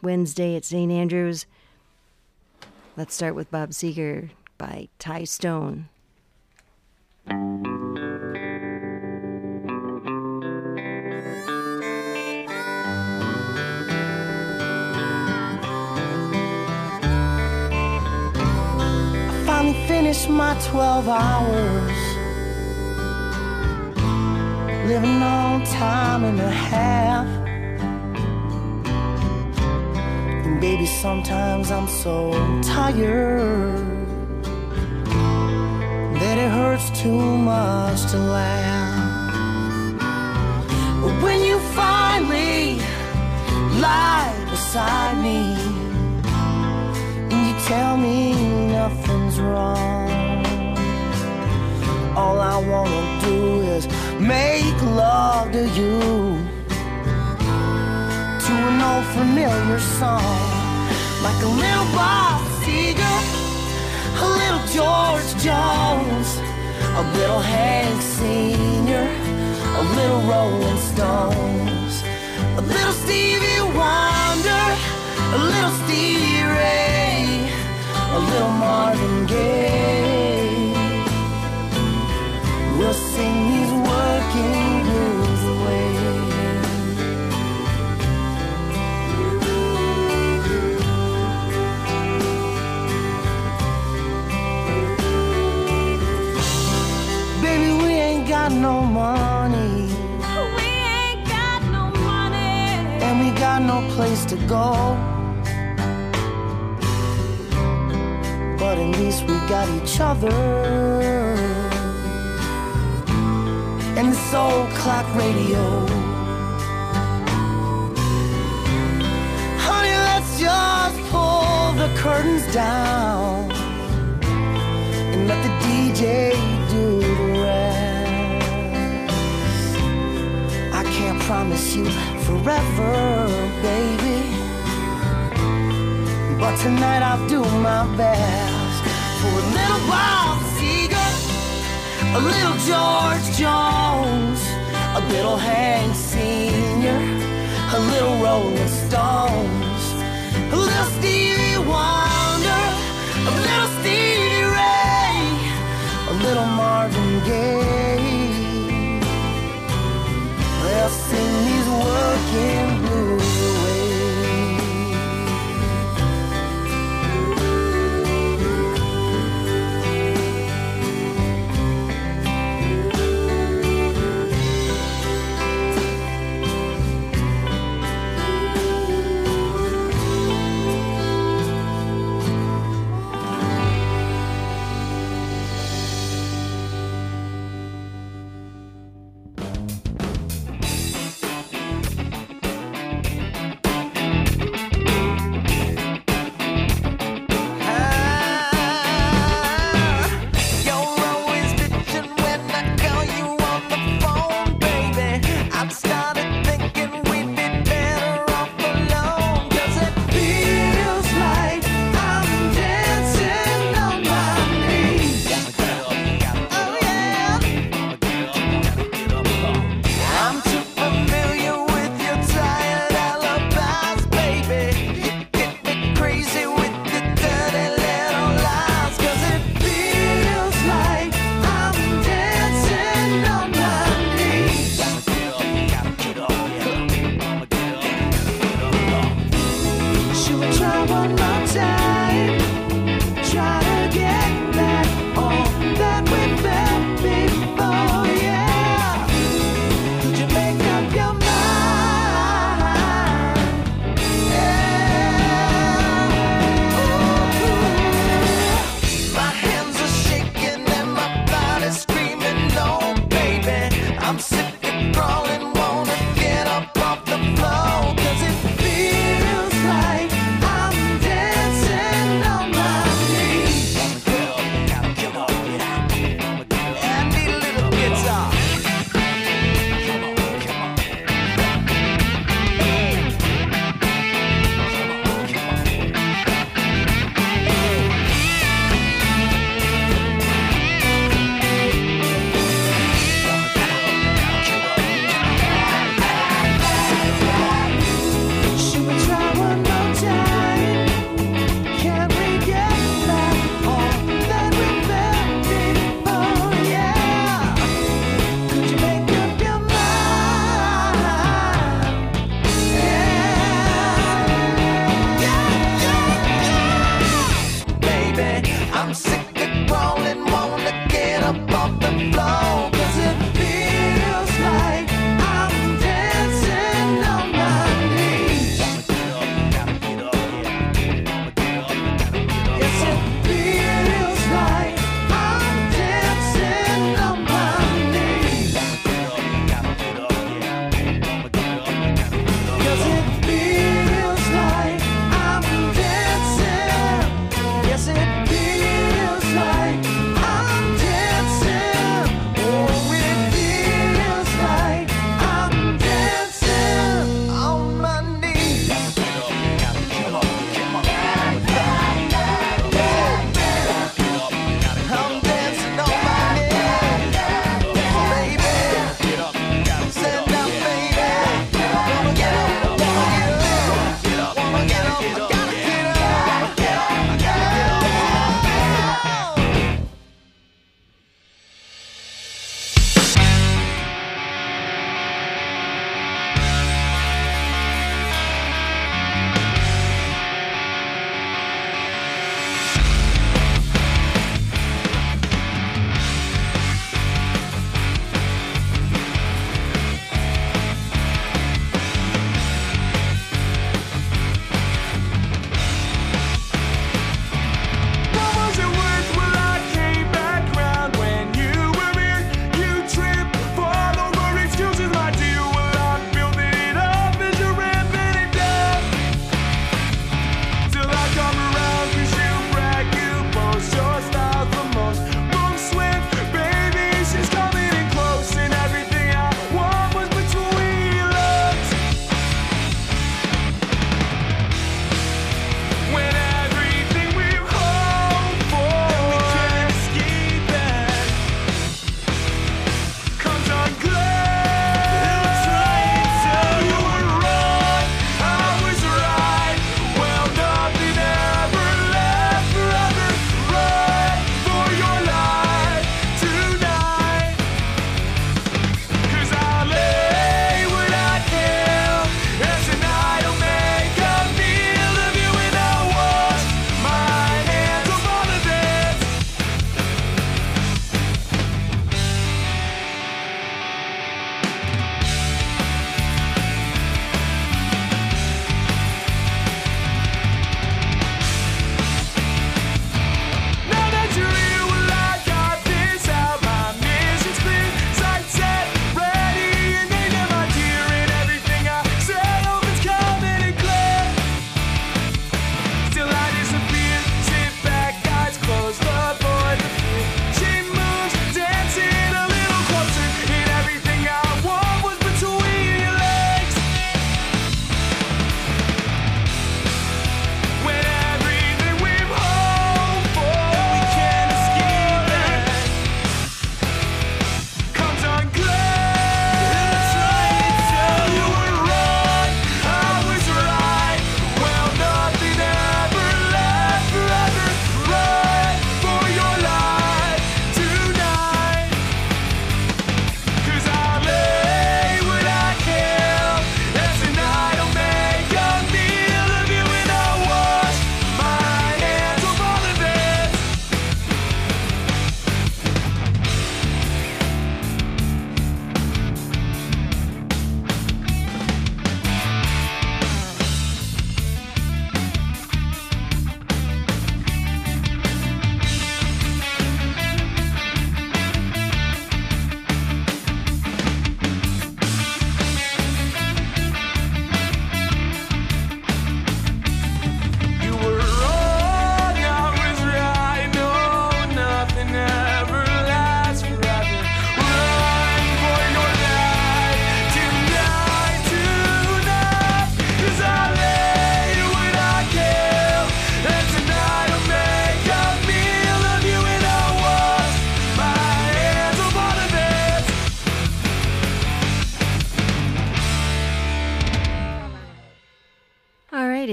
Wednesday at St. Andrews. Let's start with Bob Seger by Ty Stone. I finally finished my 12 hours, living on time and a half. And baby, sometimes I'm so tired that it hurts too much to laugh. But when you finally lie beside me and you tell me nothing's wrong, all I wanna do is make love to you, to an old familiar song, like a little Bob Seger, a little George Jones, a little Hank Sr., a little Rolling Stones, a little Stevie Wonder, a little Stevie Ray, a little Marvin Gaye. We'll sing these working blues away. Baby, we ain't got no money. We ain't got no money. And we got no place to go. But at least we got each other and this old clock radio. Honey, let's just pull the curtains down and let the DJ do the rest. I can't promise you forever, baby, but tonight I'll do my best for a little Bob Seger, a little George Jones, a little Hank Sr., a little Rolling Stones, a little Stevie Wonder, a little Stevie Ray, a little Marvin Gaye. They'll sing these working blues away. Crawling, wanna get up off the floor, 'cause it feels like I'm dead.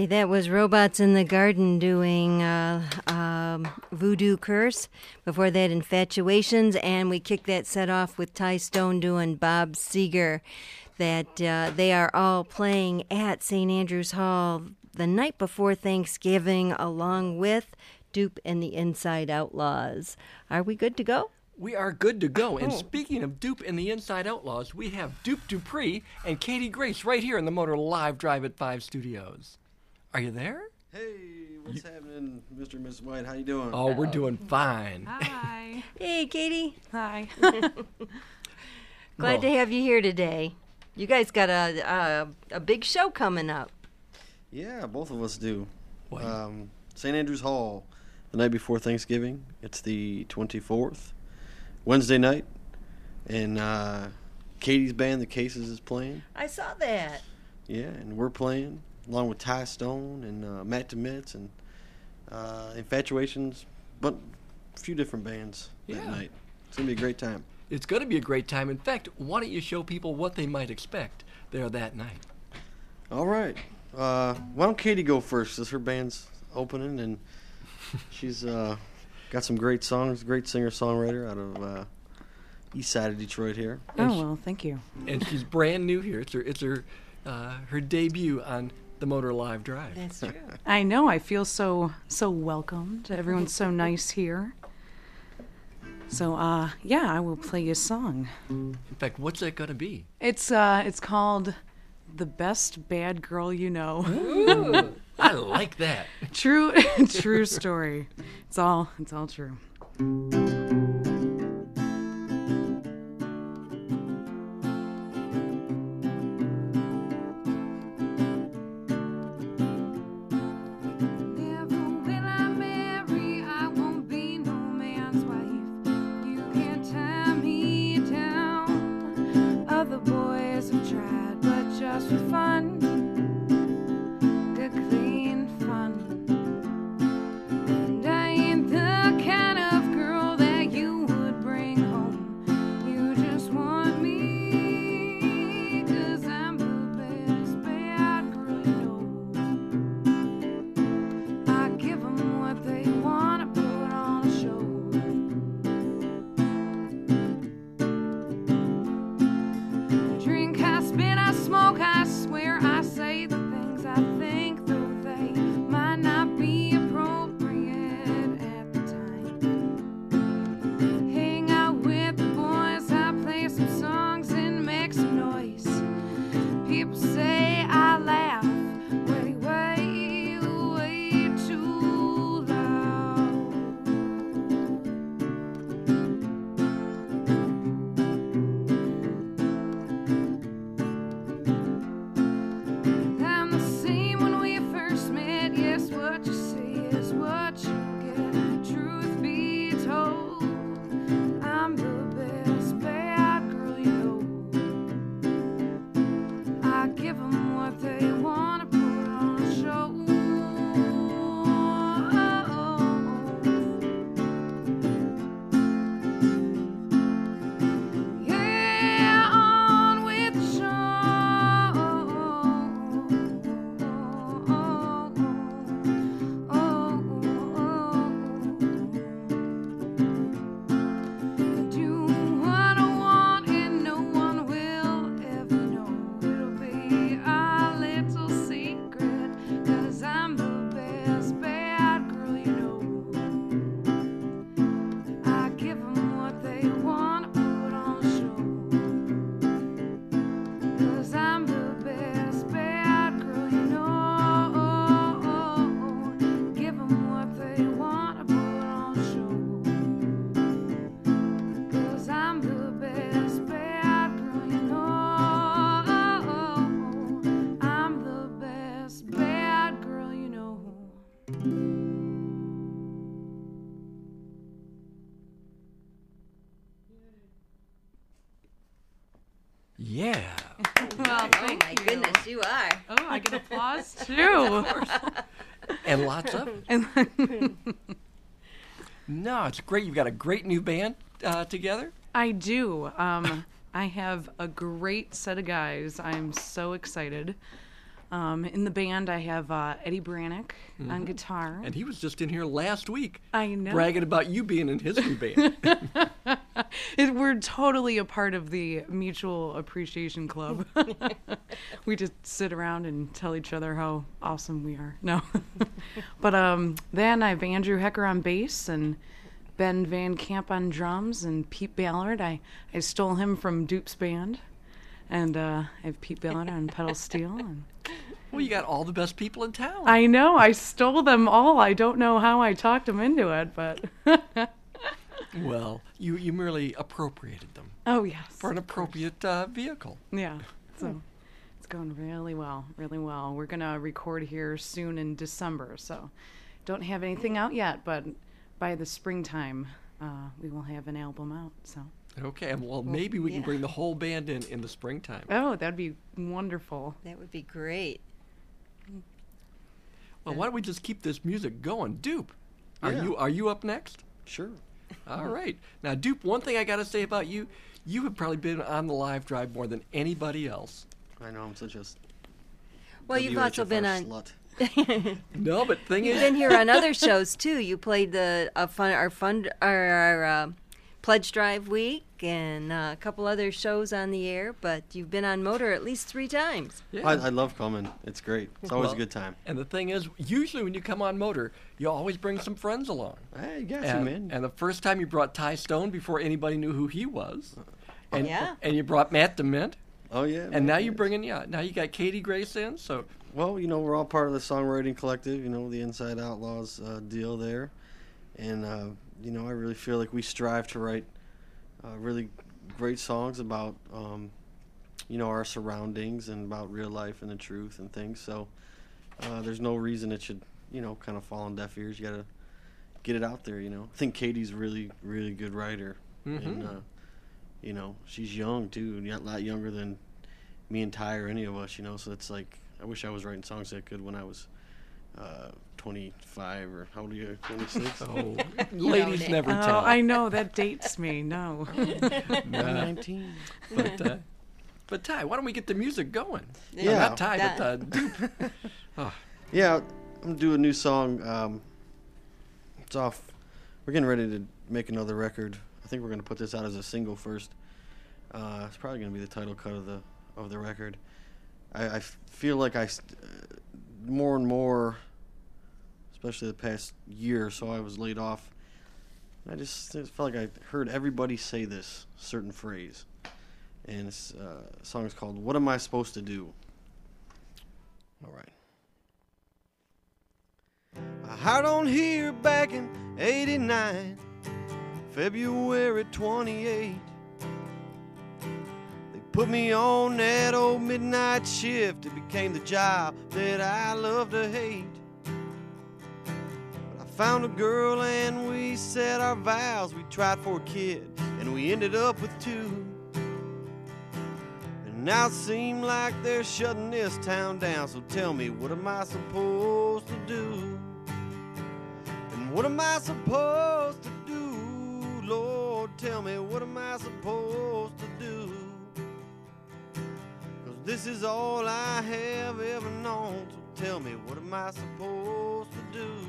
that was Robots in the Garden doing Voodoo Curse. Before that, Infatuations. And we kicked that set off with Ty Stone doing Bob Seger. That they are all playing at St. Andrews Hall the night before Thanksgiving, along with Dupe and the Inside Outlaws. Are we good to go? We are good to go. And speaking of Dupe and the Inside Outlaws, we have Dupe Dupree and Katie Grace right here in the Motor Live Drive at 5 Studios. Are you there? Hey, what's happening, Mr. and Mrs. White? How you doing? Oh, we're doing fine. Hi. Hey, Katie. Hi. Glad to have you here today. You guys got a big show coming up. Yeah, both of us do. What? St. Andrews Hall, the night before Thanksgiving. It's the 24th, Wednesday night, and Katie's band, The Cases, is playing. I saw that. Yeah, and we're playing, along with Ty Stone and Matt DeMitz and Infatuations, but a few different bands that night. It's going to be a great time. It's going to be a great time. In fact, why don't you show people what they might expect there that night? All right. Why don't Katie go first, since her band's opening, and she's got some great songs, great singer-songwriter out of east side of Detroit here. Oh, well, thank you. And she's brand new here. It's her debut on the Motor Live Drive. That's true. I know. I feel so welcomed. Everyone's so nice here. So, yeah, I will play you a song. In fact, what's that going to be? It's called The Best Bad Girl You Know. Ooh, I like that. True story. It's all true. Never will I marry, I won't be no man's wife. You can't tie me down. Other boys have tried, but just for fun. Good, clean fun. And I ain't the kind of girl that you would bring home. You just want me, 'cause I'm the best bad girl you know. I give 'em what they wanna put on a show. I drink, I spit, I smoke, I swear I say the things I think, though they might not be appropriate at the time. Hang out with the boys, I play some songs and make some noise. People say I laugh way, way, way too loud. I'm the same when we first met. Yes, what you say is what you get. Truth be told, I'm the best bad girl you know. I give 'em what they wanna put on a show. Yeah, on with the do what I want and no one will ever know. It'll be a little secret, 'cause I'm the best bad girl you know. I give 'em what they wanna put on a show. 'Cause I'm the best bad girl you know. Give 'em what they wanna put on a show. 'Cause I'm the best bad girl you know. I'm the best bad girl you know. Yeah. Well, thank My goodness, you are. Oh, I get applause too. And lots of it. No, it's great. You've got a great new band together. I do. I have a great set of guys. I'm so excited. In the band, I have Eddie Brannick on guitar. And he was just in here last week I know. bragging about you being in his new band. We're totally a part of the Mutual Appreciation Club. We just sit around and tell each other how awesome we are. No. But then I have Andrew Hecker on bass and Ben Van Camp on drums and Pete Ballard. I stole him from Dupe's band. And I have Pete Ballard on pedal steel. And Well, you got all the best people in town. I know, I stole them all. I don't know how I talked them into it, but... Well, you merely appropriated them Oh, yes. for an appropriate vehicle. Yeah, so it's going really well, really well. We're going to record here soon in December, so don't have anything out yet, but by the springtime, we will have an album out, so... Okay, well, maybe we can yeah. bring the whole band in the springtime. Oh, that'd be wonderful. That would be great. Well, why don't we just keep this music going? Dupe, Yeah. are you up next? Sure. All right. Now, Dupe, one thing I got to say about you, you have probably been on the live drive more than anybody else. I know I'm such a Well, you've also been WHFR on. slut. No, but thing You've is, been here on other shows too. You played our pledge drive week and a couple other shows on the air. But you've been on Motor at least 3 times. yeah. I love coming. It's great. It's always Well, a good time. And the thing is, usually when you come on Motor, you always bring some friends along. Hey, you got you, And, man. and the first time you brought Ty Stone before anybody knew who he was. And, Yeah. and you brought Matt DeMint. Oh yeah. And man, now you're yes. bringing, now you got Katie Grace in. So, Well, we're all part of the songwriting collective. The Inside Outlaws deal there, and I really feel like we strive to write really great songs about our surroundings and about real life and the truth and things. So there's no reason it should kind of fall on deaf ears. You gotta get it out there. I think Katie's really really good writer, and she's young too, a lot younger than me and Ty or any of us. So it's like I wish I was writing songs that good when I was 25 or how old are you? 26. oh, ladies Nick. never Oh, tell. I know, that dates me, no. I'm 19. But Ty, why don't we get the music going? Yeah. Not Ty, but Dupe. Yeah, I'm gonna do a new song. It's off. We're getting ready to make another record. I think we're gonna put this out as a single first. It's probably gonna be the title cut of the record. I feel like more and more, especially the past year or so, I was laid off. I just felt like I heard everybody say this certain phrase, and this song is called "What Am I Supposed to Do?" All right. I hired on here back in '89, February 28. They put me on that old midnight shift. It became the job that I love to hate. But I found a girl and we said our vows. We tried for a kid and we ended up with 2. And now it seems like they're shutting this town down. So tell me, what am I supposed to do? And what am I supposed to do? Lord, tell me, what am I supposed to do? 'Cause this is all I have ever known. So tell me, what am I supposed to do?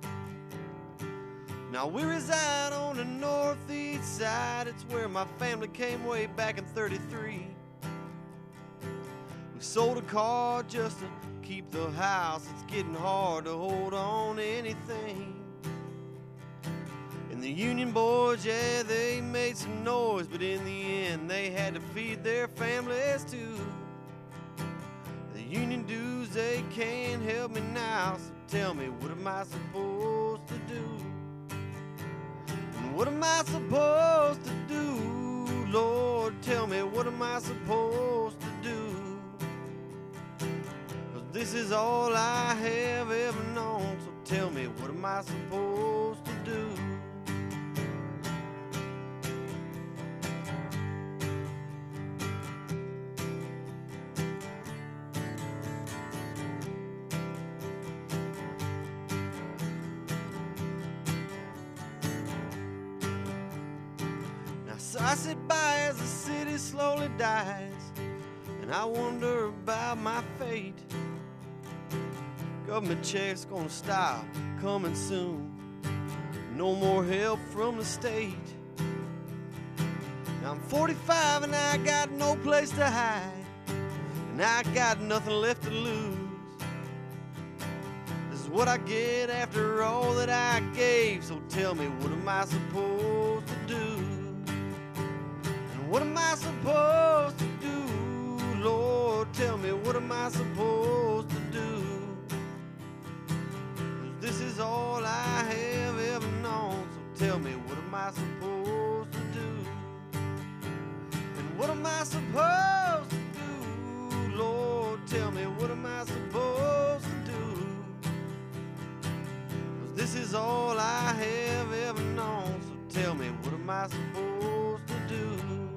Now we reside on the northeast side. It's where my family came way back in '33. We sold a car just to keep the house. It's getting hard to hold on to anything. And the Union boys, yeah, they made some noise, but in the end they had to feed their families too. The union dues, they can't help me now. So tell me, what am I supposed to do? And what am I supposed to do? Lord, tell me, what am I supposed to do? 'Cause this is all I have ever known. So tell me, what am I supposed to do? So I sit by as the city slowly dies, and I wonder about my fate. Government checks gonna stop coming soon. No more help from the state. Now I'm 45 and I got no place to hide, and I got nothing left to lose. This is what I get after all that I gave. So tell me, what am I supposed to do? And what am I supposed to do? Lord, tell me, what am I supposed to do? 'Cause this is all I have ever known. So tell me, what am I supposed to do? And what am I supposed to do? Lord, tell me, what am I supposed to do? 'Cause this is all I have ever known. So tell me, what am I supposed to do?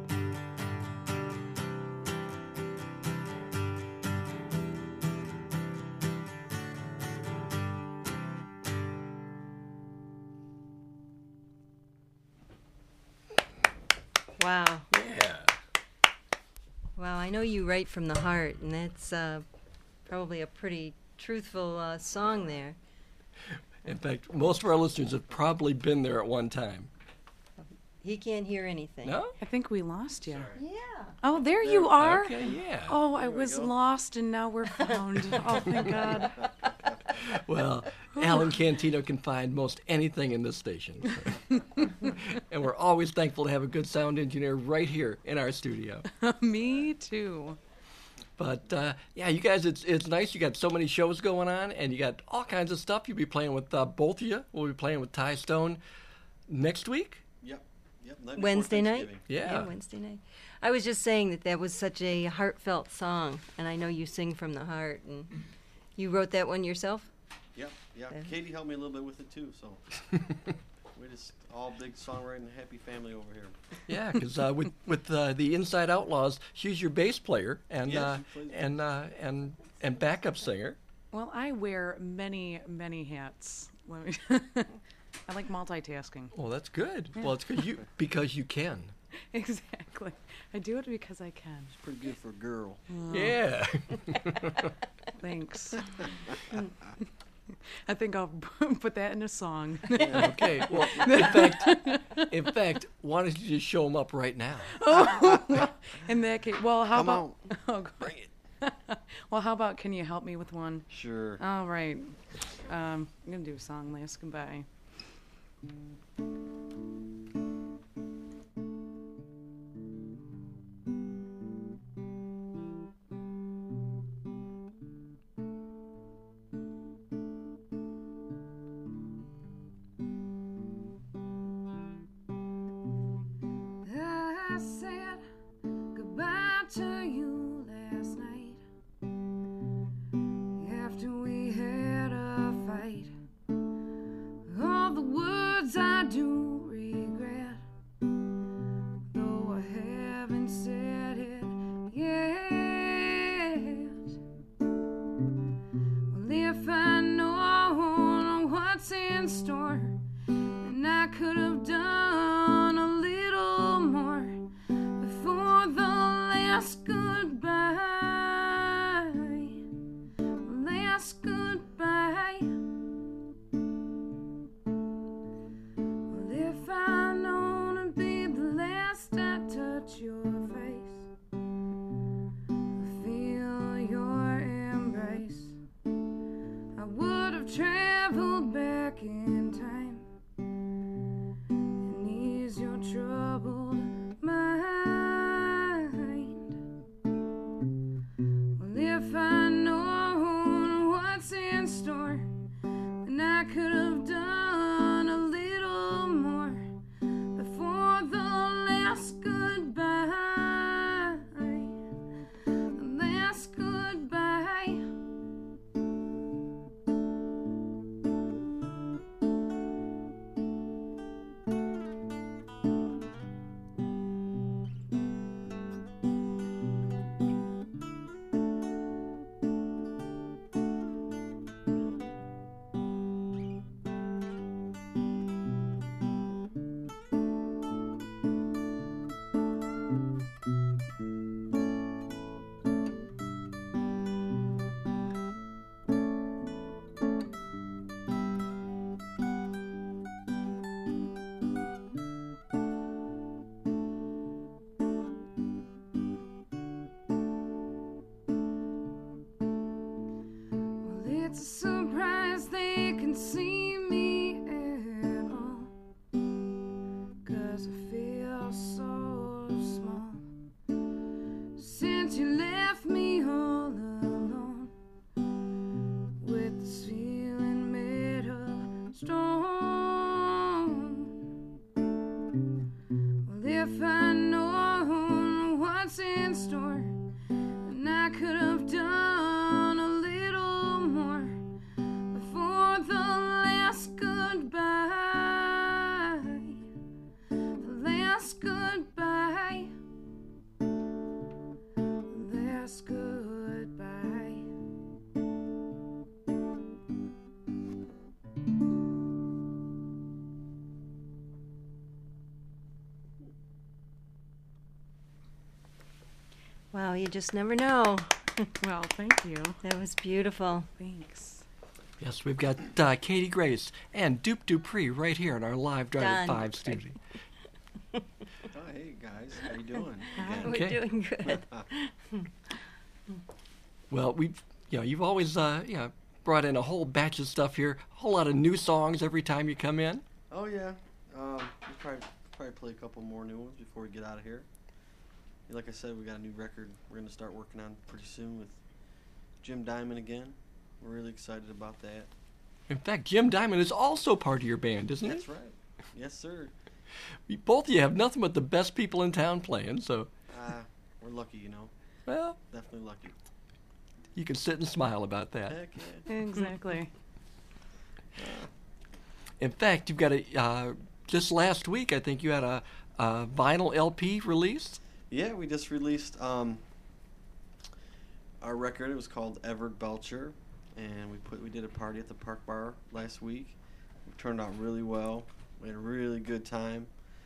Wow. Yeah. Wow, I know you write from the heart, and that's probably a pretty truthful song there. In fact, most of our listeners have probably been there at one time. He can't hear anything. No? I think we lost you. Yeah. Oh, there you are. Okay, yeah. Oh, I was go. lost and now we're found. Oh, thank God. Well, Alan Cantino can find most anything in this station. And we're always thankful to have a good sound engineer right here in our studio. Me too. But, yeah, you guys, it's nice. You got so many shows going on, and you got all kinds of stuff. You'll be playing with both of you. We'll be playing with Ty Stone next week. Yep. Night before Wednesday night? Thanksgiving. Yeah. Wednesday night. I was just saying that was such a heartfelt song, and I know you sing from the heart. And you wrote that one yourself? Yeah. Yeah. Katie helped me a little bit with it too, so we're just all big songwriting, happy family over here. Yeah, because with the Inside Outlaws, she's your bass player and Yeah, she plays. and backup singer. Well, I wear many, many hats. Let me I like multitasking. Oh, that's good. Well, it's because you can. Exactly. I do it because I can. It's pretty good for a girl. Yeah. Thanks. I think I'll put that in a song. Okay. Well, in fact, why don't you just show them up right now? In that case, well, how Come about? on. Oh, Bring it. well, how about? Can you help me with one? Sure. All right. I'm gonna do a song. Last goodbye. I said goodbye to you last night after we had a fight. All the words I do regret, though I haven't said it yet. Well, if I know what's in store, then I could have done a little more before the last goodbye. Last goodbye. Well, if I known to be the last I touch your face, feel your embrace, I would have traveled back in time and ease your troubled mind. Well, if I known what's in store, then I could have done a little more before the last goodbye. Last goodbye. they can see me at all, 'cause I feel so small since you left me all alone with this feeling made of stone. Well, if I know what's in store, then I could have done a little more before the last goodbye. The last goodbye. The last goodbye. Wow, you just never know. Well, thank you. That was beautiful. Thanks. Yes, we've got Katie Grace and Dupe Dupree right here in our live Drive at Done. 5 studio. Oh, hey guys, how you doing? Again. We're Okay. doing good. Well, you've always brought in a whole batch of stuff here, a whole lot of new songs every time you come in. Oh yeah, we'll probably play a couple more new ones before we get out of here. Like I said, we got a new record we're gonna start working on pretty soon with Jim Diamond again. We're really excited about that. In fact, Jim Diamond is also part of your band, isn't That's he? right. Yes, sir. Both of you have nothing but the best people in town playing, so, We're lucky, you know. well, Definitely lucky. you can sit and smile about that. Heck yeah. Exactly. In fact, you've got just last week, I think you had a vinyl LP released. Yeah, we just released our record. It was called Everett Belcher, and we did a party at the Park Bar last week. It turned out really well. We had a really good time.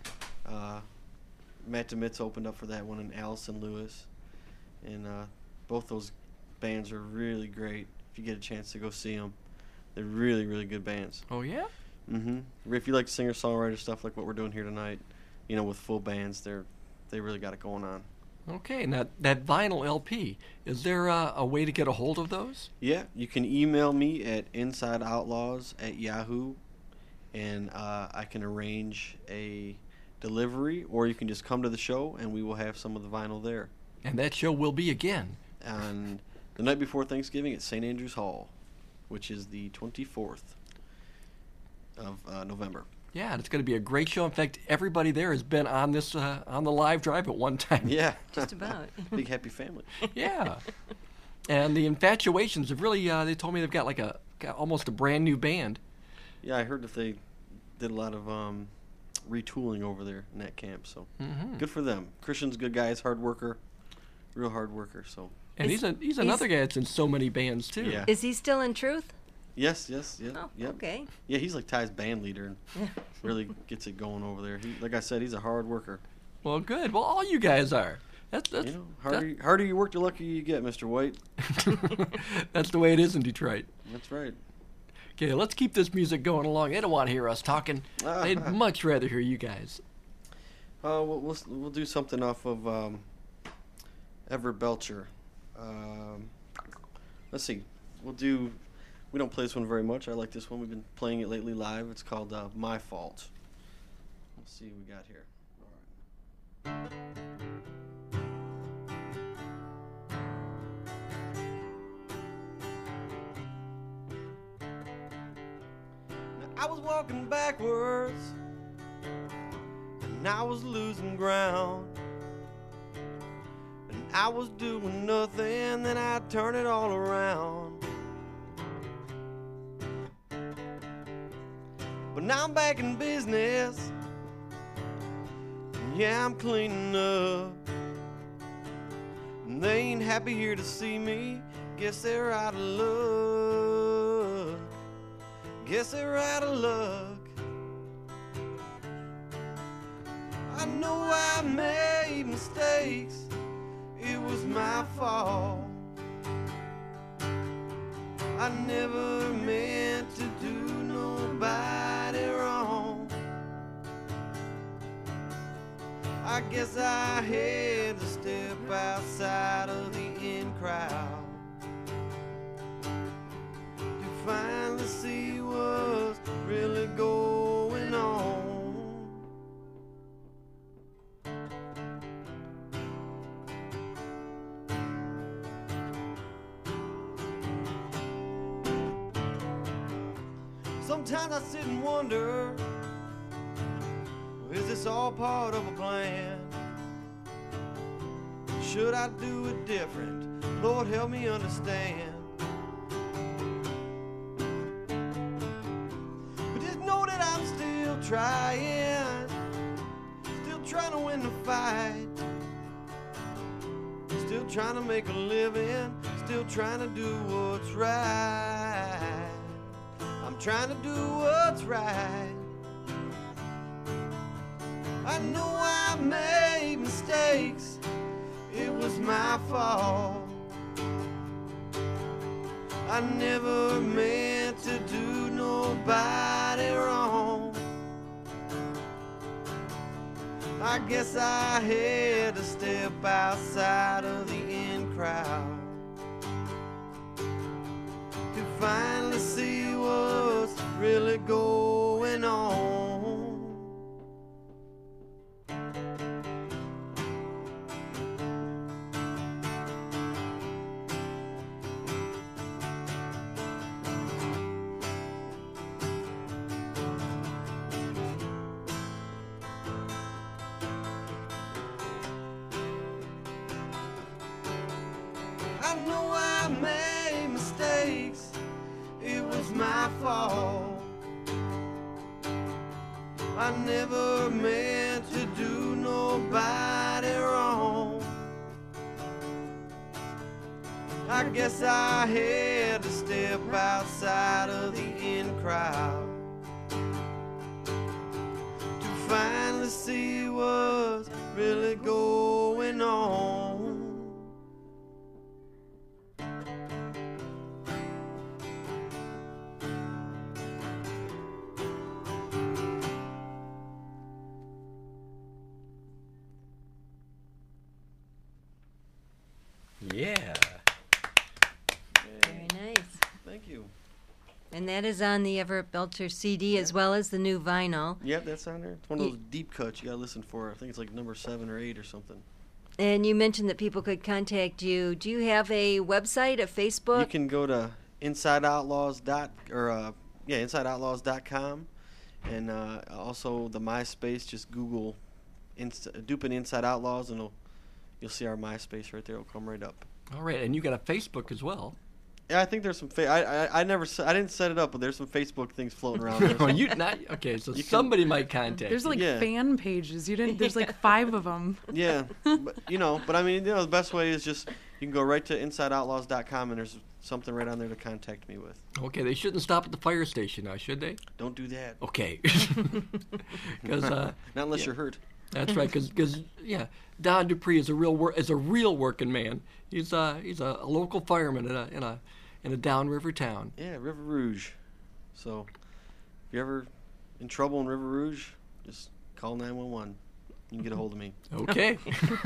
Matt DeMitz opened up for that one, and Allison Lewis, and both those bands are really great. If you get a chance to go see them, they're really, really good bands. Oh, yeah? If you like singer-songwriter stuff like what we're doing here tonight, you know, with full bands, they really got it going on. Okay, now that vinyl LP, is there a way to get a hold of those? Yeah, you can email me at insideoutlaws@yahoo, and I can arrange a delivery, or you can just come to the show and we will have some of the vinyl there. And that show will be again. And the night before Thanksgiving at St. Andrews Hall, which is the 24th of November. Yeah, and it's going to be a great show. In fact, everybody there has been on this on the live drive at one time. Yeah. Just about. Big happy family. Yeah. And the Infatuations have really, they told me they've got got almost a brand new band. Yeah, I heard that they did a lot of retooling over there in that camp, so good for them. Christian's a good guy, he's a hard worker, real hard worker, so. And he's another guy that's in so many bands, too. Yeah. Is he still in Truth? Yes, Oh, yep. okay. Yeah, he's like Ty's band leader and really gets it going over there. Like I said, he's a hard worker. Well, good. Well, all you guys are. That's You know, harder you work, the luckier you get, Mr. White. that's the way it is in Detroit. That's right. Okay, let's keep this music going along. They don't want to hear us talking. They'd much rather hear you guys. We'll do something off of Everett Belcher. Let's see. We don't play this one very much. I like this one. We've been playing it lately live. It's called My Fault. Let's see what we got here. All right. Now, I was walking backwards, and I was losing ground. And I was doing nothing, then I'd turn it all around. But now I'm back in business, and yeah, I'm cleaning up. And they ain't happy here to see me, guess they're out of luck. Guess they're out of luck. I know I made mistakes, it was my fault. I never meant to do nobody wrong. I guess I had to step outside of the in crowd to finally see what Sometimes I sit and wonder, is this all part of a plan? Should I do it different? Lord, help me understand. But just know that I'm still trying to win the fight, still trying to make a living, still trying to do what's right. I'm trying to do what's right. I know I made mistakes, it was my fault. I never meant to do nobody wrong. I guess I had to step outside of the in crowd to finally see what's really going on. I know I made mistakes, it was my fault. I never meant to do nobody wrong. I guess I had to step outside of the in crowd to finally see what's really going on. Yeah. Very nice. Thank you. And that is on the Everett Belcher CD as well as the new vinyl. Yep, that's on there. It's one of those deep cuts you gotta listen for. I think it's like number 7 or 8 or something. And you mentioned that people could contact you. Do you have a website, a Facebook? You can go to InsideOutlaws.com, and also the MySpace. Just Google Dupin Inside Outlaws, and you'll see our MySpace right there. It'll come right up. All right, and you got a Facebook as well. Yeah, I think there's some. I didn't set it up, but there's some Facebook things floating around there. Oh, okay, so somebody might contact There's you. like Yeah. fan pages. There's like 5 of them. Yeah, but I mean, the best way is just you can go right to InsideOutlaws.com, and there's something right on there to contact me with. Okay, they shouldn't stop at the fire station now, should they? Don't do that. Okay. 'Cause, Not unless you're hurt. That's right, because Don Dupree is a real working man. He's a local fireman in a downriver town. Yeah, River Rouge. So, if you're ever in trouble in River Rouge, just call 911. You can get a hold of me. Okay.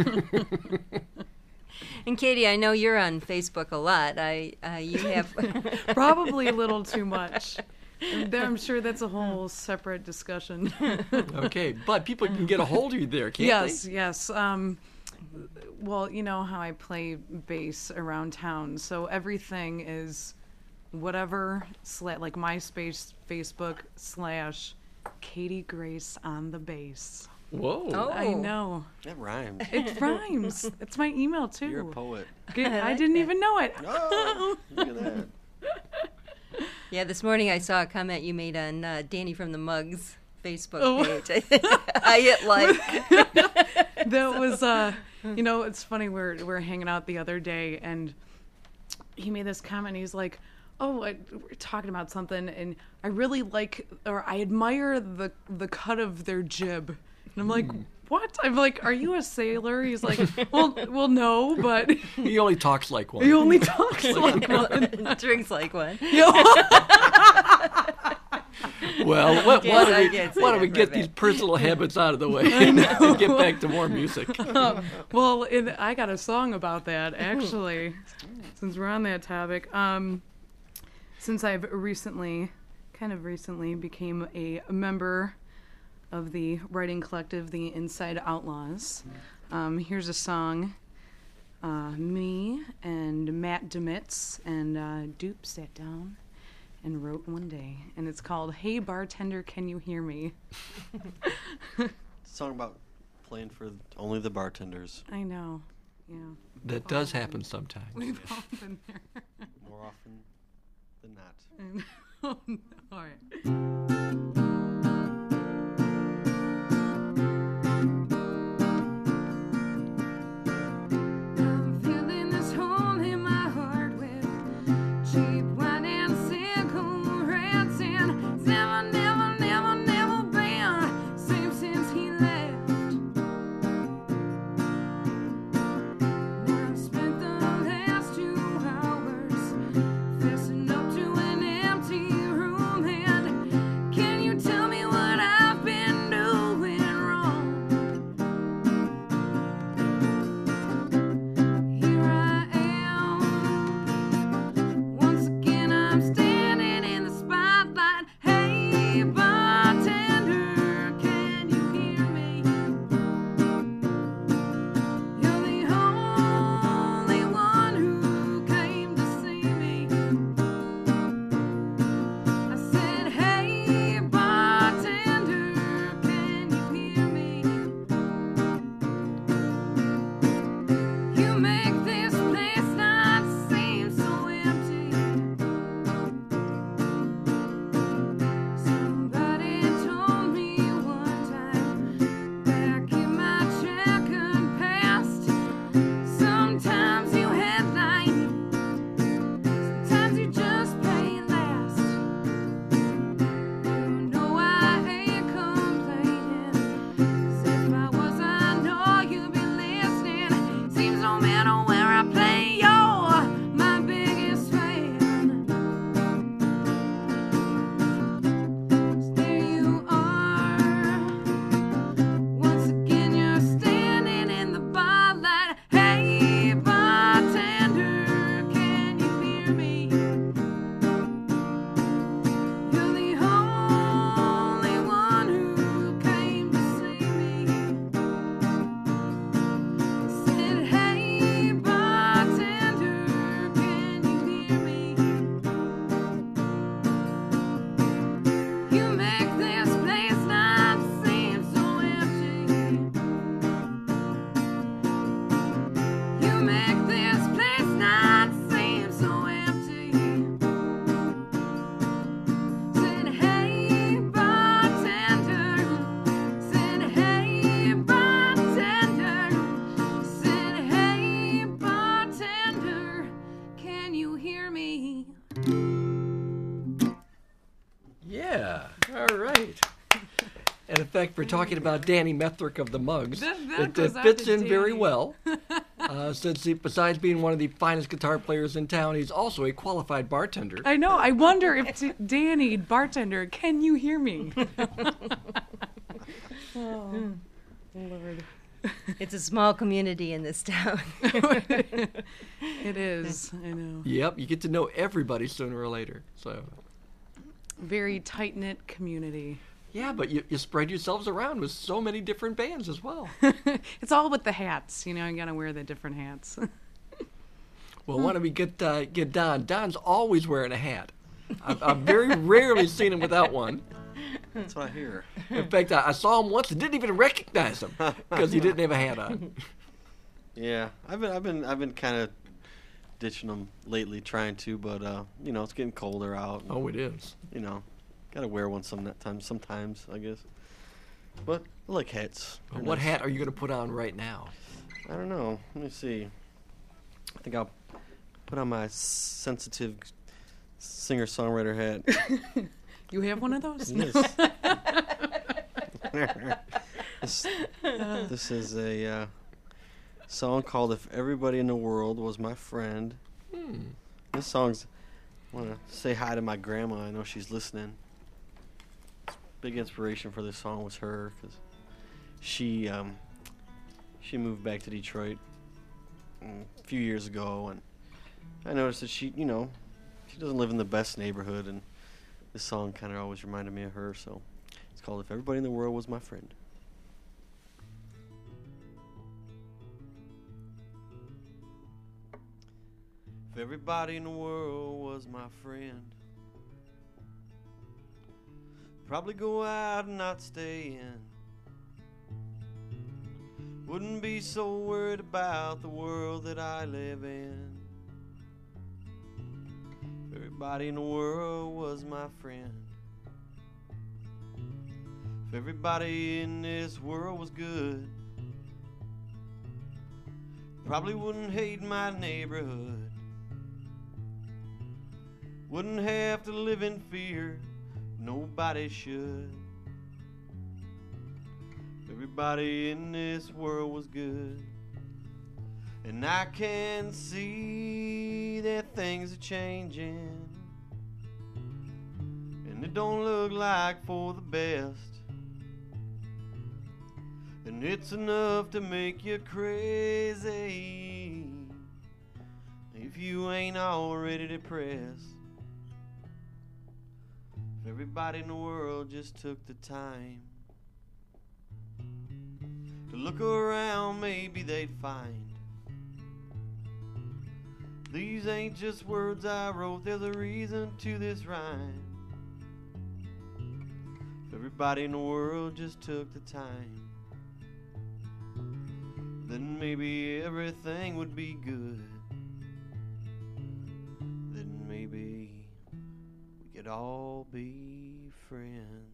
And Katie, I know you're on Facebook a lot. You have Probably a little too much. I'm sure that's a whole separate discussion. Okay, but people can get a hold of you there, can't Yes, they? yes. Well, you know how I play bass around town, so everything is whatever, like MySpace, Facebook / Katie Grace on the bass. Whoa. Oh. I know. That rhymes. It rhymes. It's my email, too. You're a poet. I didn't even know it. Oh, look at that. Yeah, this morning I saw a comment you made on Danny from the Mugs Facebook Oh. page. I hit like. That was it's funny, we're hanging out the other day and he made this comment. He's like, we're talking about something and I really like, or I admire the cut of their jib. And I'm like, what? I'm like, are you a sailor? He's like, well no, but He only talks like one. he only talks like one. Drinks like one. Well, why can't say don't that we for get a these bit. personal habits out of the way and get back to more music? Well, I got a song about that, actually, since we're on that topic. Since I've recently became a member of the writing collective, the Inside Outlaws. Here's a song me and Matt Demitz and Dupe sat down and wrote one day, and it's called "Hey Bartender, Can You Hear Me?" Song about playing for only the bartenders. I know, yeah. That does happen sometimes. We've all been there. More often than not. Oh, no. All right. I'm filling this hole in my heart with cheap wine and cigarettes, and it's never, never, never, never been same since he left. Now I've spent the last 2 hours fessing up to an empty room, and can you tell me what I've been doing wrong? Here I am, once again I'm standing in the spotlight. Hey bartender, can you hear me? You're the only one who came to see me. I said, hey bartender, can you hear me? You make this place not seem so empty. Somebody told me one time back in my checkered past, sometimes you headline, sometimes you just play last. You know I ain't complaining, 'cause if I was, I know you'd be listening. Seems no matter where I play, you're my biggest fan. So there you are, once again you're standing in the bar light. Hey bartender, can you hear me? You're the only one who came to see me. Said, hey bartender, can you hear me? You make this place not seem so empty. You make this place not seem so empty. Said, hey bartender. Said, hey bartender. Said, hey bartender, can you hear me? Yeah. All right. And in fact, we're talking about Danny Methrick of the Mugs. That It goes out fits to in very Danny. well, since besides being one of the finest guitar players in town, he's also a qualified bartender. I know. I wonder if Danny, bartender, can you hear me? Oh, Lord. It's a small community in this town. It is. I know. Yep, you get to know everybody sooner or later. So, Very tight knit community. yeah, but you spread yourselves around with so many different bands as well. It's all with the hats. You know, you gotta wear the different hats. Well, why don't we get Don? Don's always wearing a hat. I've very rarely seen him without one. That's what I hear. In fact, I saw him once and didn't even recognize him because he didn't have a hat on. Yeah, I've been kind of ditching them lately, trying to, but you know, it's getting colder out. Oh, it is. You know, gotta wear one sometimes, I guess. But I like hats. They're What nice. hat are you going to put on right now? I don't know. Let me see. I think I'll put on my sensitive singer-songwriter hat. You have one of those? Yes. This is a song called "If Everybody in the World Was My Friend." This song's. I want to say hi to my grandma. I know she's listening. Big inspiration for this song was her, because she moved back to Detroit a few years ago, and I noticed that she doesn't live in the best neighborhood, and this song kind of always reminded me of her. So it's called "If Everybody in the World Was My Friend." If everybody in the world was my friend, probably go out and not stay in. Wouldn't be so worried about the world that I live in. If everybody in the world was my friend. If everybody in this world was good, probably wouldn't hate my neighborhood. Wouldn't have to live in fear, nobody should. If everybody in this world was good. And I can see that things are changing, and it don't look like for the best. And it's enough to make you crazy if you ain't already depressed. If everybody in the world just took the time to look around, maybe they'd find these ain't just words I wrote, there's a reason to this rhyme. If everybody in the world just took the time, then maybe everything would be good. Then maybe we could all be friends.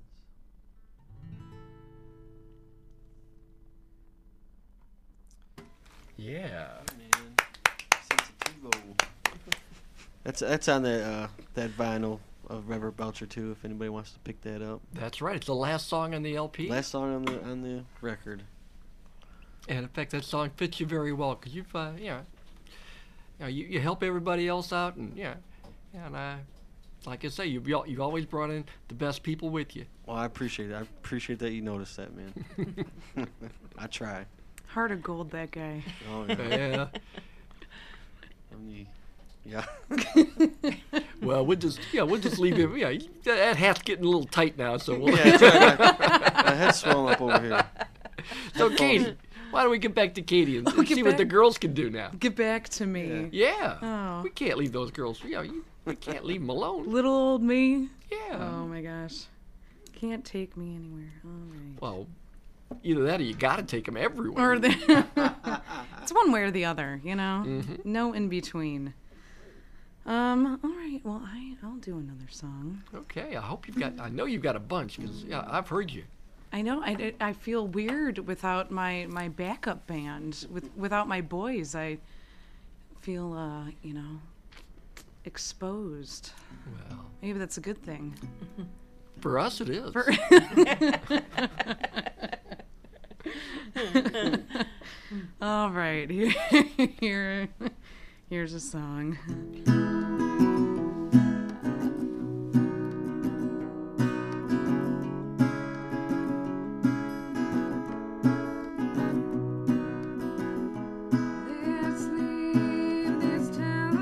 Yeah. Man, Sensitivo. That's on that vinyl of Reverend Belcher too. If anybody wants to pick that up. That's right. It's the last song on the LP. Last song on the record. And in fact, that song fits you very well because you've, you help everybody else out, and like I say, you've always brought in the best people with you. Well, I appreciate it. I appreciate that you noticed that, man. I try. Heart of gold, that guy. Oh yeah. Yeah. Well, we'll just leave it. Yeah, that hat's getting a little tight now, so we'll. Yeah, my head's swelling up over here. So, Katie, why don't we get back to Katie and see what the girls can do now? Get back to me. Yeah. Oh. We can't leave those girls. We can't leave them alone. Little old me. Yeah. Oh my gosh. Can't take me anywhere. All right. Well, either that or you got to take them everywhere. Or it's one way or the other, you know? Mm-hmm. No in between. All right. Well, I'll do another song. Okay. I know you've got a bunch because I've heard you. I know. I feel weird without my backup band. Without my boys, I feel exposed. Well, Maybe that's a good thing. for us it is. All right. Here's a song. Let's leave this town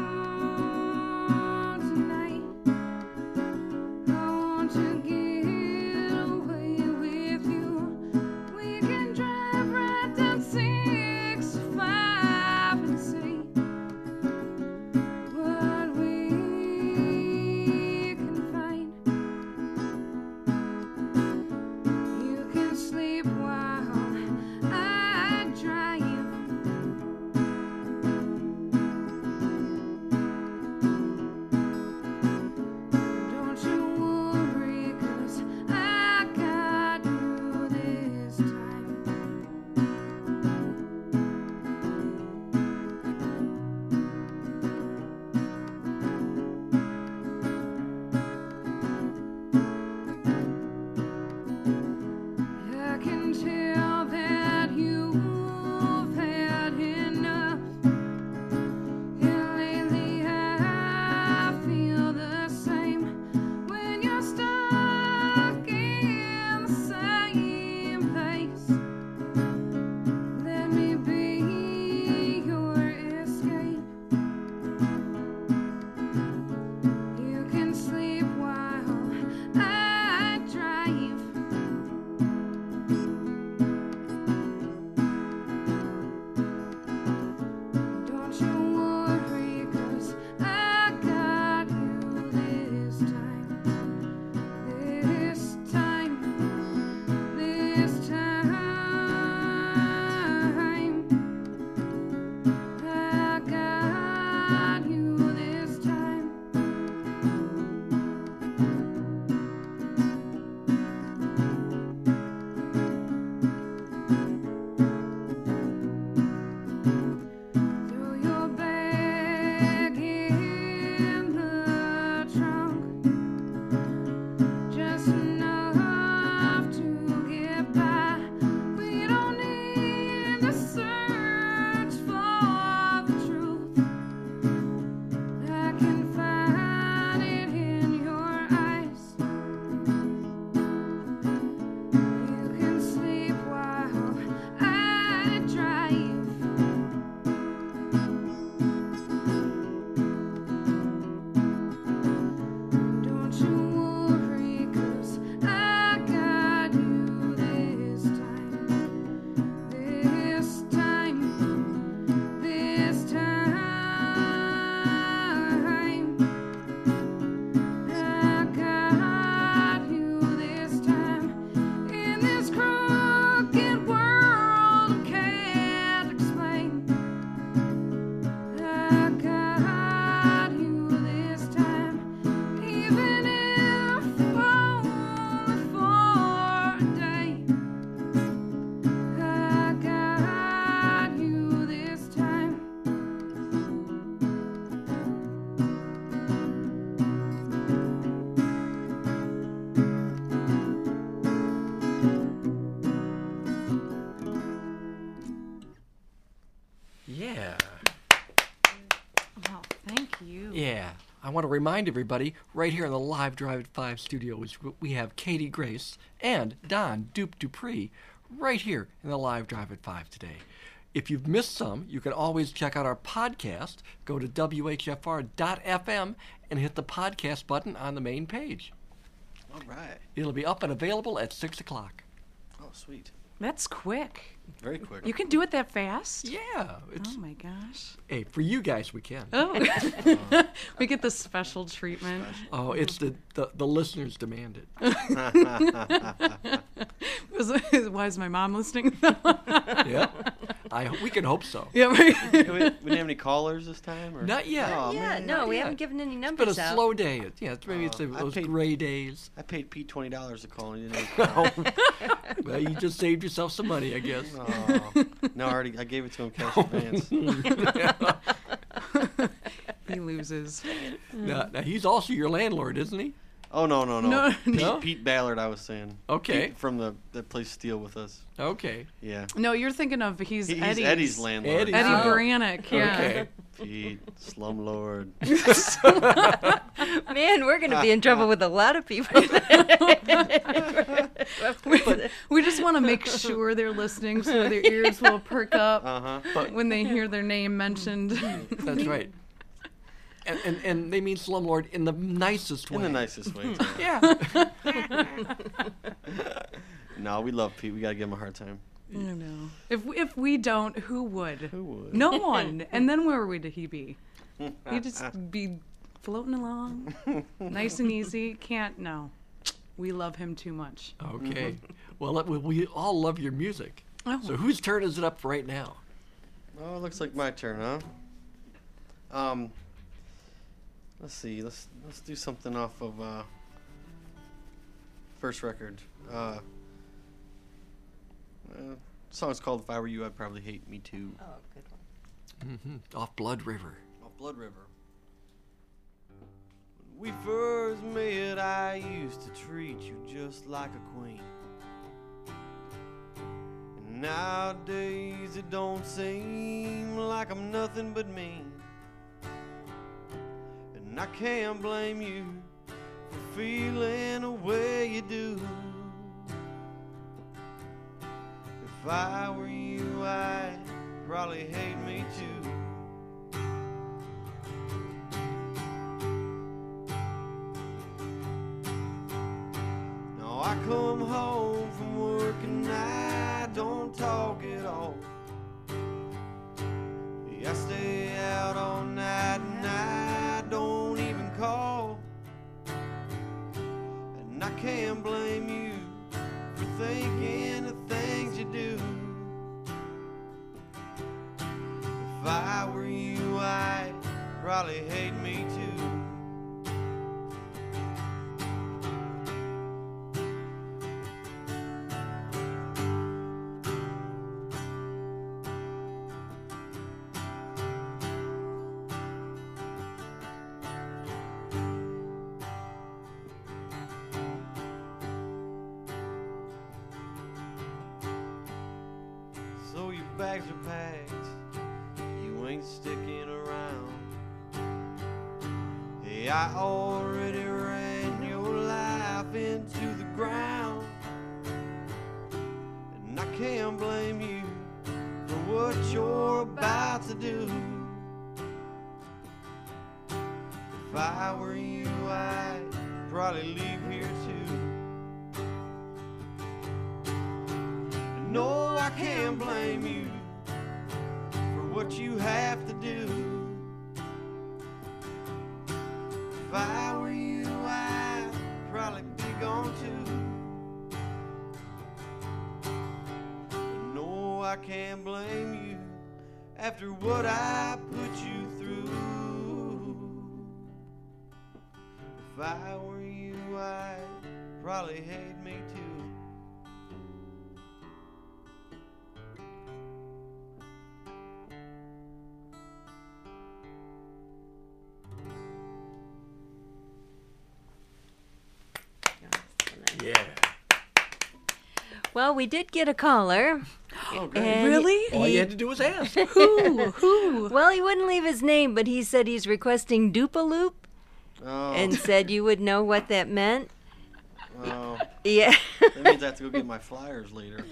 tonight. I want to get away with you. We can drive right down 65 and see what want to remind everybody, right here in the Live Drive at 5 studios, we have Katie Grace and Don Dupe Dupree right here in the Live Drive at 5 today. If you've missed some, you can always check out our podcast. Go to WHFR.FM and hit the podcast button on the main page. All right. It'll be up and available at 6 o'clock. Oh, sweet. That's quick. Very quick. You can do it that fast? Yeah. Oh my gosh. Hey, for you guys, we can. Oh. We get the special treatment. Oh, it's the listeners demand it. Why is my mom listening? Yeah. We can hope so. Yeah, right. we didn't have any callers this time? Or? Not yet. Oh, Yeah, man. no, we yet. haven't given any It's numbers been a out. slow day. Maybe it's I those paid- gray days. I paid Pete $20 to call and he didn't Well, you just saved yourself some money, I guess. Oh, no, I gave it to him cash advance. He loses. Now, he's also your landlord, isn't he? Oh, no. No. No? Pete Ballard, I was saying. Okay. Pete from the plays Steel with us. Okay. Yeah. No, you're thinking of he's Eddie's landlord. Eddie's Eddie Oh. Baranek, yeah. Okay. Pete, slumlord. Man, we're going to be in trouble with a lot of people. We just want to make sure they're listening so their ears will perk up Uh-huh. when they hear their name mentioned. That's right. And they mean slumlord in the nicest way. In the nicest way. too. Yeah. No, we love Pete. We got to give him a hard time. I know. If we don't, who would? Who would? No one. And then where would he be? He'd just be floating along, nice and easy. No. We love him too much. Okay. Well, we all love your music. Oh. So whose turn is it up right now? Oh, it looks like my turn, huh? Let's see. Let's do something off of first record. Song's called "If I Were You, I'd Probably Hate Me Too." Oh, good one. Off Blood River. Off Blood River. When we first met, I used to treat you just like a queen. And nowadays it don't seem like I'm nothing but mean. And I can't blame you for feeling the way you do. If I were you, I'd probably hate me too. Now I come home from work and I don't talk at all. Yeah, I stay out all night and I don't even call. And I can't blame you for thinking the things you do. If I were you, I'd probably hate me too. So your bags are packed, you ain't sticking around. Hey, I already ran your life into the ground. And I can't blame you for what you're about to do. If I were you, I'd probably leave here too. No, I can't blame you for what you have to do. If I were you, I'd probably be gone too. No, I can't blame you after what I put you through. If I were you, I'd probably hate me too. Yeah. Well, we did get a caller. Oh, great. and Really? All he- you had to do was ask. Who? well, he wouldn't leave his name, but he said he's requesting Dupaloop. Oh, and said you would know what that meant. oh, Yeah. that means I have to go get my flyers later.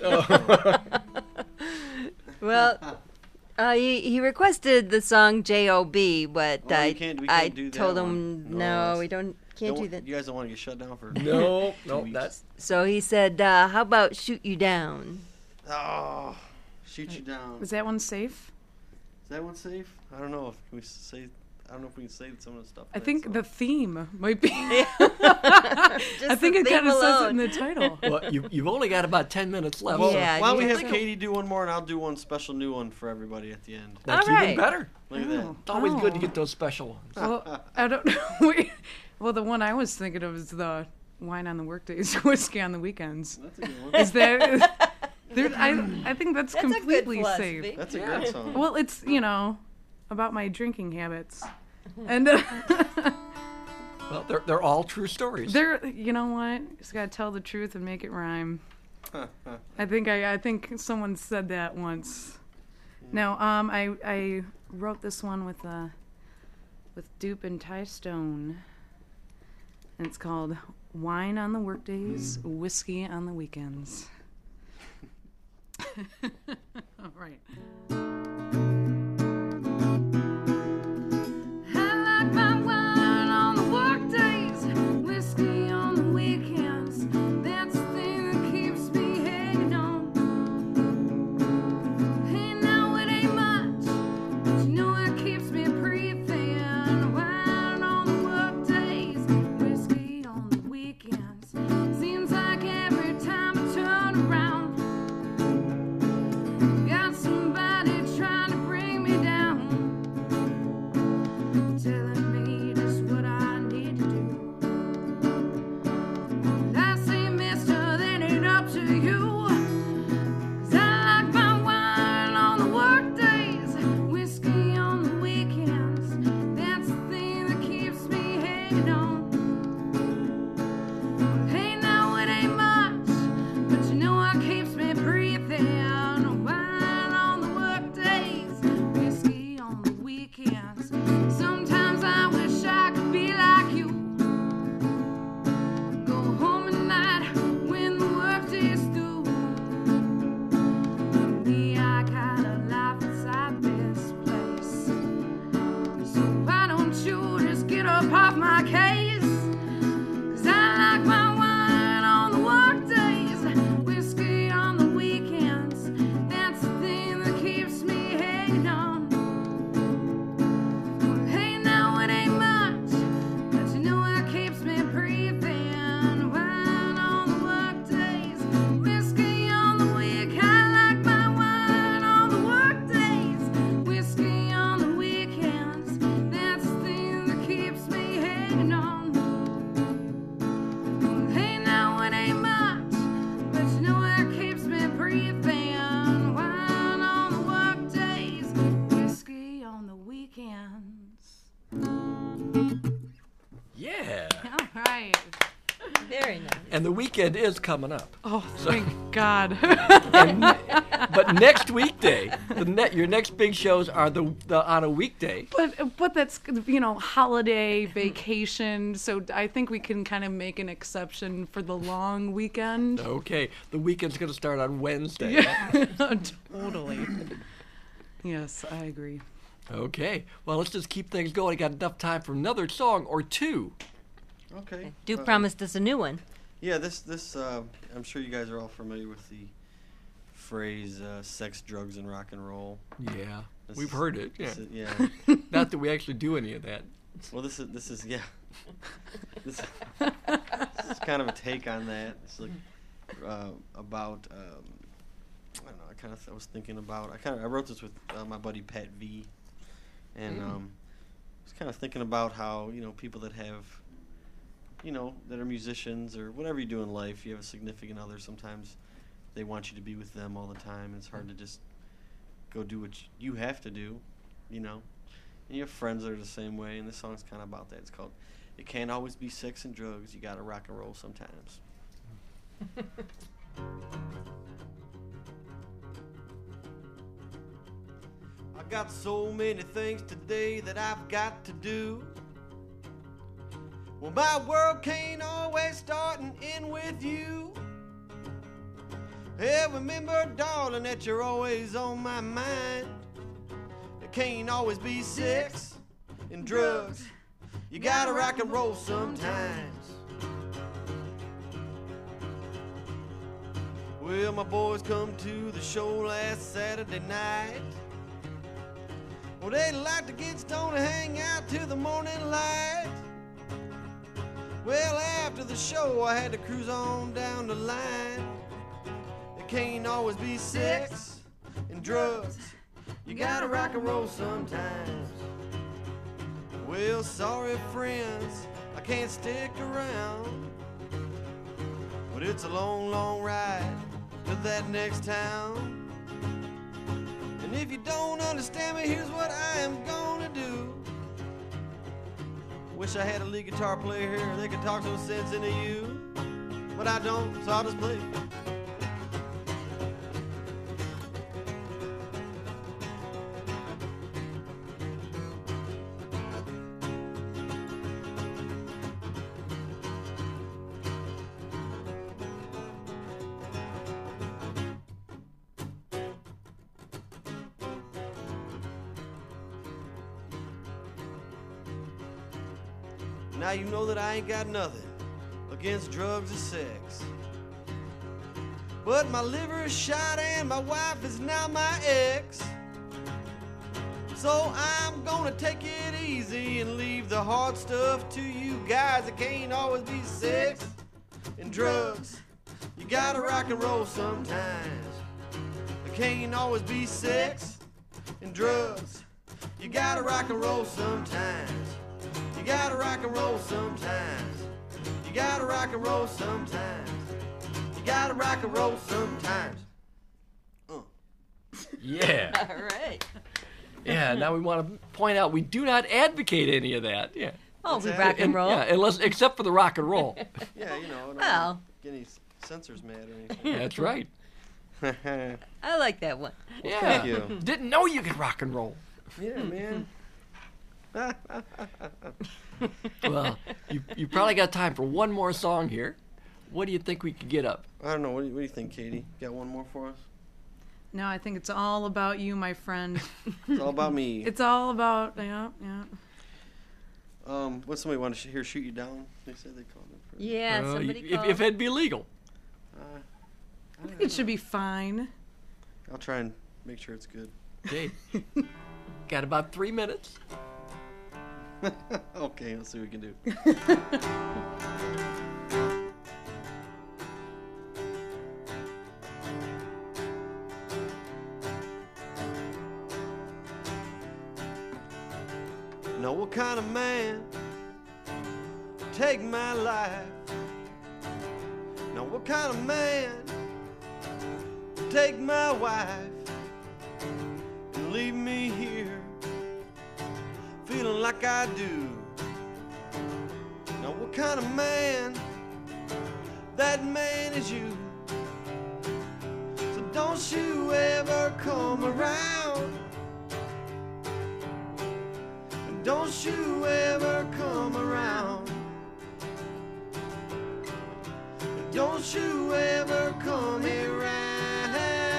Well, he requested the song "J.O.B.," but Oh, I we can't do that told him one. No, no, that's- we can't do that. You guys don't want to get shut down for No, 2 no, weeks. that's So he said, "How about shoot you down?" Oh, shoot you down. Is that one safe? Is that one safe? I don't know if we say. I don't know if we can say some of the stuff. I in think that the theme might be. Just I think the it kind theme of says it alone. in the title. well. You've only got about 10 minutes left. Well, Yeah, why don't we you have have to- Katie do one more, and I'll do one special new one for everybody at the end. That's All even right. better. Look at that. Oh. It's always good to Oh. get those special ones. Well, I don't know. Wait. Well, the one I was thinking of is the wine on the workdays, whiskey on the weekends. That's a good one. Is that? I think that's, That's a good completely philosophy. safe. That's a great song. Well, it's about my drinking habits, and Well, they're all true stories. they're you know what? Just gotta tell the truth and make it rhyme. I think someone said that once. No, I wrote this one with Dupe and Ty Stone, and it's called "Wine on the Workdays, Whiskey on the Weekends." All right. I like my wine on the workdays, whiskey on the weekends. That's the thing that keeps me hanging on. Hey, now it ain't much, but you know it keeps me pretty thin. Wine on the workdays, whiskey on the weekends. Seems like every time I turn around, got somebody trying to bring me down, telling me just what I need to do. I say, mister, that ain't up to you. 'Cause I like my wine on the workdays, whiskey on the weekends. That's the thing that keeps me hanging on. Hey, now it ain't much, but you know what keeps me breathing. Wine on the workdays, whiskey on the weekends. Sometimes I wish I could be like you. Go home at night when the workday's through. Me, I got a life inside this place. So why don't you just get up off my case? 'Cause I like my wine on the workdays, whiskey on the weekends. That's the thing that keeps me hanging on. Hey, now it ain't much, but you know it keeps me breathing. Wine on the workdays, whiskey on the week. I like my wine on the workdays, whiskey on the weekends. That's the thing that keeps me hanging on. Hey, now it ain't much, but you know it keeps me breathing. Wine on the workdays, whiskey on the weekends. Yeah. All right. Very nice. And the weekend is coming up. Oh, thank God. But next weekday, your next big shows are the on a weekday. But that's holiday vacation, so I think we can kind of make an exception for the long weekend. Okay, the weekend's going to start on Wednesday. Totally. Yes, I agree. Okay, well, let's just keep things going. I got enough time for another song or two. Okay. Duke promised us a new one. Yeah, this I'm sure you guys are all familiar with the phrase sex, drugs, and rock and roll. Yeah, This we've is- heard it. Yeah. This is, yeah. Not that we actually do any of that. Well, this is yeah. This is kind of a take on that. It's like about I don't know. I was thinking about. I wrote this with my buddy Pat V, and I was kind of thinking about how people that have that are musicians or whatever you do in life, you have a significant other. Sometimes they want you to be with them all the time, and it's hard to just go do what you have to do, And you have friends that are the same way, and this song's kind of about that. It's called "It Can't Always Be Sex and Drugs. You Gotta Rock and Roll Sometimes." I got so many things today that I've got to do. Well, my world can't always start and end with you. Hey, remember, darling, that you're always on my mind. It can't always be sex and drugs. You gotta rock and roll sometimes. Well, my boys come to the show last Saturday night. Well, they like to get stoned and hang out till the morning light. Well, after the show, I had to cruise on down the line. It can't always be sex and drugs. You gotta rock and roll sometimes. Well, sorry friends, I can't stick around. But it's a long, long ride to that next town. And if you don't understand me, here's what I am gonna do. Wish I had a lead guitar player here that could talk some sense into you. But I don't, so I'll just play. Now you know that I ain't got nothing against drugs or sex. But my liver is shot and my wife is now my ex. So I'm gonna take it easy and leave the hard stuff to you guys. It can't always be sex and drugs. You gotta rock and roll sometimes. It can't always be sex and drugs. You gotta rock and roll sometimes. You gotta rock and roll sometimes. You gotta rock and roll sometimes. You gotta rock and roll sometimes. Yeah. All right. Yeah, now we want to point out we do not advocate any of that. Yeah. Oh, we that? rock and roll. Yeah, unless except for the rock and roll. Yeah, you know, I don't Well. get any censors mad or anything. That's right. I like that one. Yeah. Thank you. Didn't know you could rock and roll. Yeah, man. Well, you probably got time for one more song here. What do you think we could get up? I don't know. What do you think, Katie? Got one more for us? No, I think it's all about you, my friend. It's all about me. It's all about, yeah. What somebody want to hear shoot you down? They said they called it. For, Yeah, somebody if called. it'd be legal. I think it should be fine. I'll try and make sure it's good. Okay. Got about 3 minutes. Okay, let's see what we can do. Know what kind of man take my life? Know what kind of man take my wife and leave me here feeling like I do? Know what kind of man? That man is you. So don't you ever come around. Don't you ever come around. Don't you ever come around.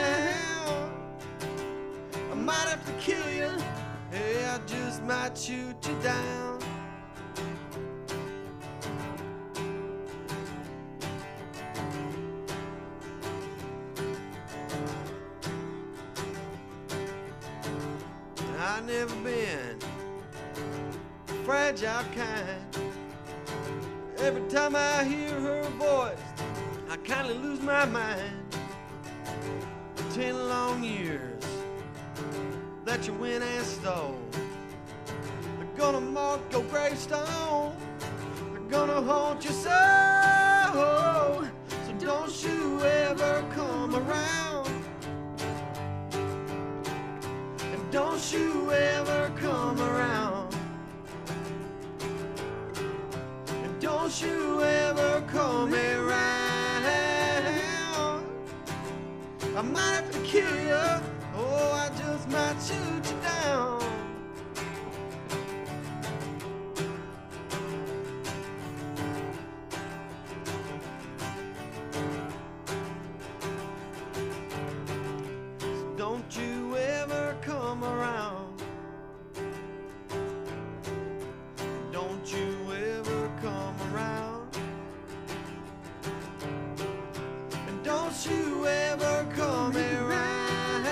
I might have to kill you. Hey, I just might shoot you down. I've never been fragile kind. Every time I hear her voice, I kinda lose my mind. 10 long years that you went and stole, they're gonna mark your gravestone. They're gonna haunt your soul. So don't you ever come around. And don't you ever come around. Don't you ever come around. I might have to kill you. Oh, I just might shoot you down. don't you ever come around.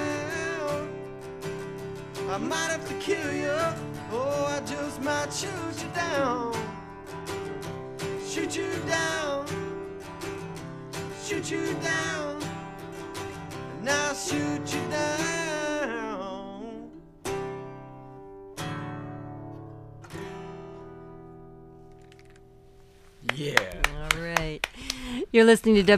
I might have to kill you, oh, I just might shoot you down. Shoot you down, shoot you down, and I'll shoot you down. Yeah. All right. You're listening to